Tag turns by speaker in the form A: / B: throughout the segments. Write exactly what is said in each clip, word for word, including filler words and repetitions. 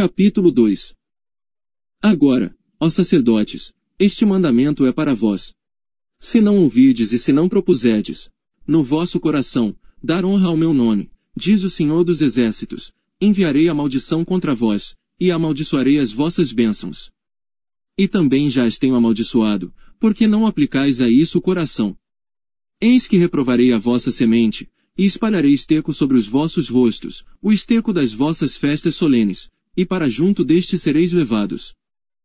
A: Capítulo dois. Agora, ó sacerdotes, este mandamento é para vós. Se não ouvirdes e se não propuserdes, no vosso coração, dar honra ao meu nome, diz o Senhor dos Exércitos, enviarei a maldição contra vós, e amaldiçoarei as vossas bênçãos. E também já as tenho amaldiçoado, porque não aplicais a isso o coração. Eis que reprovarei a vossa semente, e espalharei esterco sobre os vossos rostos, o esterco das vossas festas solenes, e para junto deste sereis levados.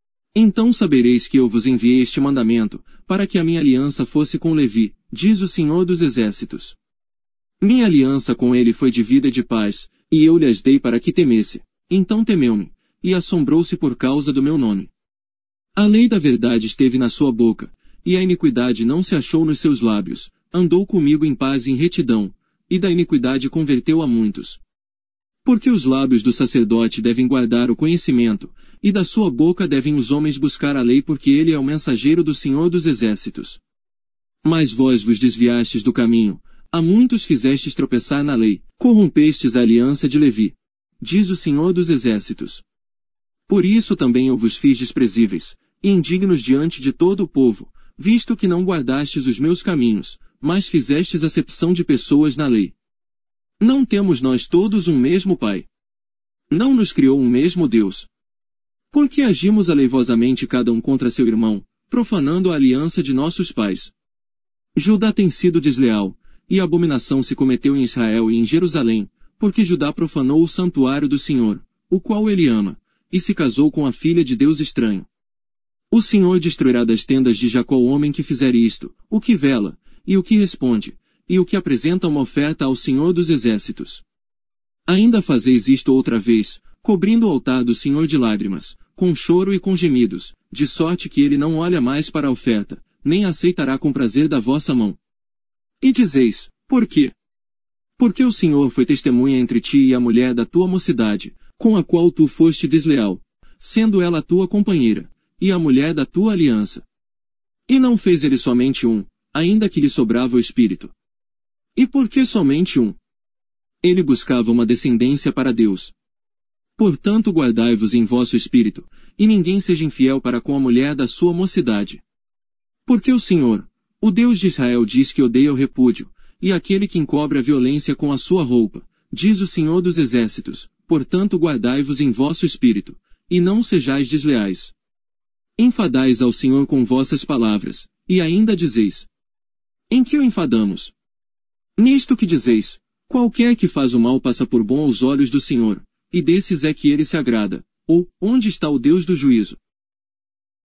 A: Então sabereis que eu vos enviei este mandamento, para que a minha aliança fosse com Levi, diz o Senhor dos Exércitos. Minha aliança com ele foi de vida e de paz, e eu lhe as dei para que temesse. Então temeu-me, e assombrou-se por causa do meu nome. A lei da verdade esteve na sua boca, e a iniquidade não se achou nos seus lábios, andou comigo em paz e em retidão, e da iniquidade converteu a muitos. Porque os lábios do sacerdote devem guardar o conhecimento, e da sua boca devem os homens buscar a lei, porque ele é o mensageiro do Senhor dos Exércitos. Mas vós vos desviastes do caminho, a muitos fizestes tropeçar na lei, corrompestes a aliança de Levi, diz o Senhor dos Exércitos. Por isso também eu vos fiz desprezíveis, e indignos diante de todo o povo, visto que não guardastes os meus caminhos, mas fizestes acepção de pessoas na lei. Não temos nós todos um mesmo Pai? Não nos criou um mesmo Deus? Por que agimos aleivosamente cada um contra seu irmão, profanando a aliança de nossos pais? Judá tem sido desleal, e abominação se cometeu em Israel e em Jerusalém, porque Judá profanou o santuário do Senhor, o qual ele ama, e se casou com a filha de Deus estranho. O Senhor destruirá das tendas de Jacó o homem que fizer isto, o que vela, e o que responde, e o que apresenta uma oferta ao Senhor dos Exércitos. Ainda fazeis isto outra vez, cobrindo o altar do Senhor de lágrimas, com choro e com gemidos, de sorte que ele não olha mais para a oferta, nem a aceitará com prazer da vossa mão. E dizeis, por quê? Porque o Senhor foi testemunha entre ti e a mulher da tua mocidade, com a qual tu foste desleal, sendo ela tua companheira, e a mulher da tua aliança. E não fez ele somente um, ainda que lhe sobrava o espírito. E por que somente um? Ele buscava uma descendência para Deus. Portanto guardai-vos em vosso espírito, e ninguém seja infiel para com a mulher da sua mocidade. Porque o Senhor, o Deus de Israel, diz que odeia o repúdio, e aquele que encobre a violência com a sua roupa, diz o Senhor dos Exércitos, portanto guardai-vos em vosso espírito, e não sejais desleais. Enfadais ao Senhor com vossas palavras, e ainda dizeis: em que o enfadamos? Nisto que dizeis: qualquer que faz o mal passa por bom aos olhos do Senhor, e desses é que ele se agrada. Ou, onde está o Deus do juízo?